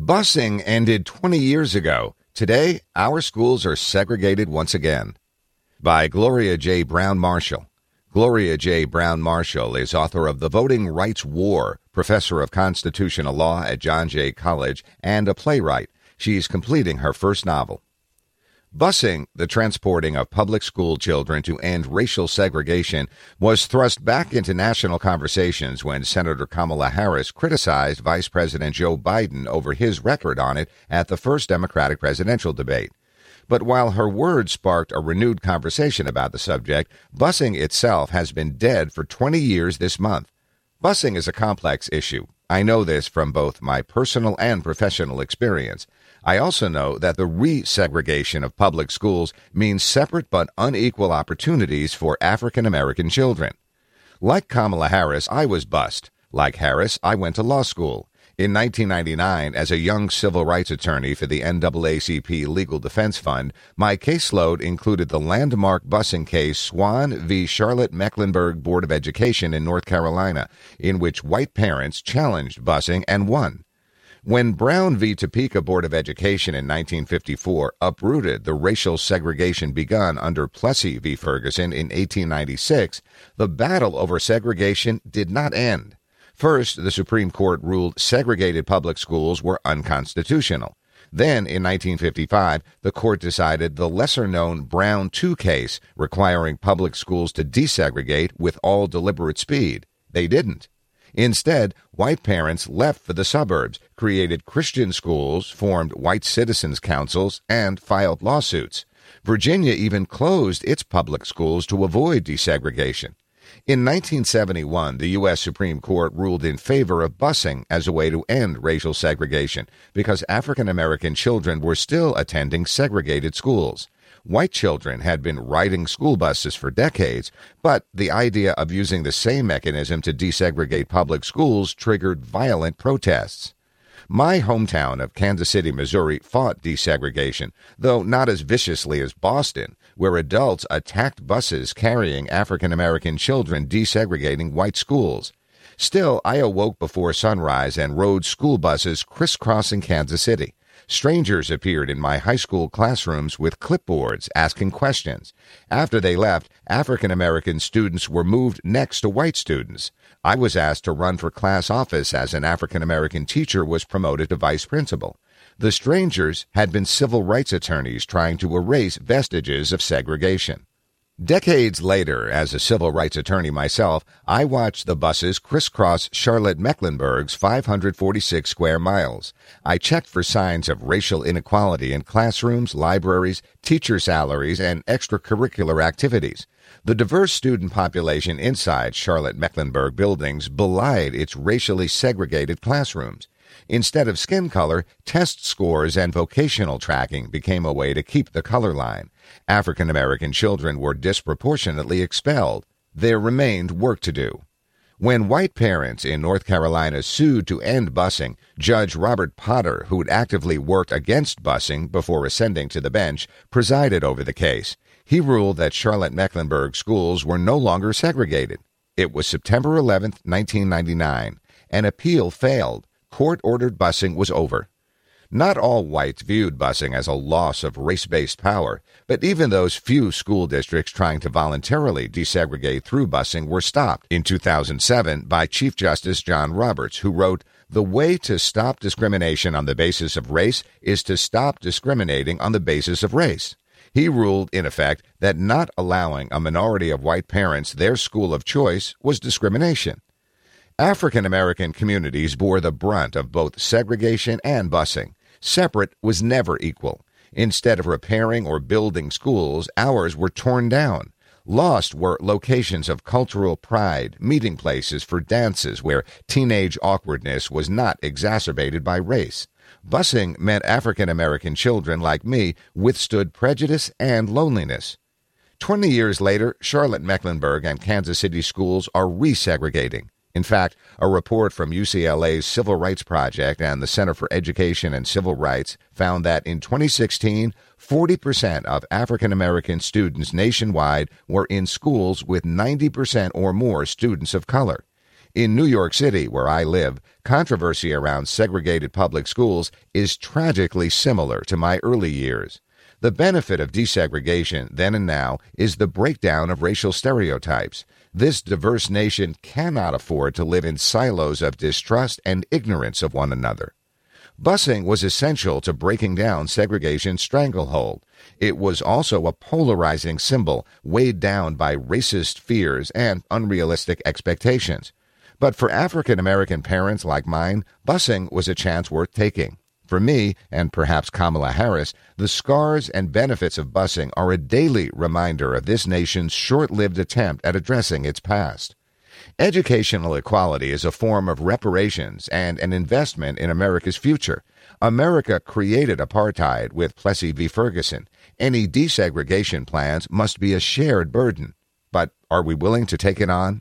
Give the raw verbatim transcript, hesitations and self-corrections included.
Busing ended twenty years ago. Today, our schools are segregated once again. By Gloria J. Brown Marshall. Gloria J. Brown Marshall is author of The Voting Rights War, professor of constitutional law at John Jay College, and a playwright. She's completing her first novel. Busing, the transporting of public school children to end racial segregation, was thrust back into national conversations when Senator Kamala Harris criticized Vice President Joe Biden over his record on it at the first Democratic presidential debate. But while her words sparked a renewed conversation about the subject, busing itself has been dead for twenty years this month. Busing is a complex issue. I know this from both my personal and professional experience. I also know that the resegregation of public schools means separate but unequal opportunities for African American children. Like Kamala Harris, I was bused. Like Harris, I went to law school. In nineteen ninety-nine, as a young civil rights attorney for the N double A C P Legal Defense Fund, my caseload included the landmark busing case Swan v. Charlotte-Mecklenburg Board of Education in North Carolina, in which white parents challenged busing and won. When Brown v. Topeka Board of Education in nineteen fifty-four uprooted the racial segregation begun under Plessy v. Ferguson in eighteen ninety-six, the battle over segregation did not end. First, the Supreme Court ruled segregated public schools were unconstitutional. Then, in nineteen fifty-five, the court decided the lesser-known Brown two case requiring public schools to desegregate with all deliberate speed. They didn't. Instead, white parents left for the suburbs, created Christian schools, formed white citizens' councils, and filed lawsuits. Virginia even closed its public schools to avoid desegregation. In nineteen seventy-one, the U S Supreme Court ruled in favor of busing as a way to end racial segregation because African American children were still attending segregated schools. White children had been riding school buses for decades, but the idea of using the same mechanism to desegregate public schools triggered violent protests. My hometown of Kansas City, Missouri, fought desegregation, though not as viciously as Boston, where adults attacked buses carrying African American children desegregating white schools. Still, I awoke before sunrise and rode school buses crisscrossing Kansas City. Strangers appeared in my high school classrooms with clipboards asking questions. After they left, African American students were moved next to white students. I was asked to run for class office as an African American teacher was promoted to vice principal. The strangers had been civil rights attorneys trying to erase vestiges of segregation. Decades later, as a civil rights attorney myself, I watched the buses crisscross Charlotte-Mecklenburg's five hundred forty-six square miles. I checked for signs of racial inequality in classrooms, libraries, teacher salaries, and extracurricular activities. The diverse student population inside Charlotte-Mecklenburg buildings belied its racially segregated classrooms. Instead of skin color, test scores and vocational tracking became a way to keep the color line. African American children were disproportionately expelled. There remained work to do. When white parents in North Carolina sued to end busing, Judge Robert Potter, who'd actively worked against busing before ascending to the bench, presided over the case. He ruled that Charlotte-Mecklenburg schools were no longer segregated. It was September eleventh, nineteen ninety-nine. An appeal failed. Court-ordered busing was over. Not all whites viewed busing as a loss of race-based power, but even those few school districts trying to voluntarily desegregate through busing were stopped in two thousand seven by Chief Justice John Roberts, who wrote, "The way to stop discrimination on the basis of race is to stop discriminating on the basis of race." He ruled, in effect, that not allowing a minority of white parents their school of choice was discrimination. African American communities bore the brunt of both segregation and busing. Separate was never equal. Instead of repairing or building schools, ours were torn down. Lost were locations of cultural pride, meeting places for dances where teenage awkwardness was not exacerbated by race. Busing meant African American children like me withstood prejudice and loneliness. Twenty years later, Charlotte-Mecklenburg and Kansas City schools are resegregating. In fact, a report from U C L A's Civil Rights Project and the Center for Education and Civil Rights found that in twenty sixteen, forty percent of African American students nationwide were in schools with ninety percent or more students of color. In New York City, where I live, controversy around segregated public schools is tragically similar to my early years. The benefit of desegregation then and now is the breakdown of racial stereotypes. This diverse nation cannot afford to live in silos of distrust and ignorance of one another. Busing was essential to breaking down segregation's stranglehold. It was also a polarizing symbol weighed down by racist fears and unrealistic expectations. But for African American parents like mine, busing was a chance worth taking. For me, and perhaps Kamala Harris, the scars and benefits of busing are a daily reminder of this nation's short-lived attempt at addressing its past. Educational equality is a form of reparations and an investment in America's future. America created apartheid with Plessy v. Ferguson. Any desegregation plans must be a shared burden. But are we willing to take it on?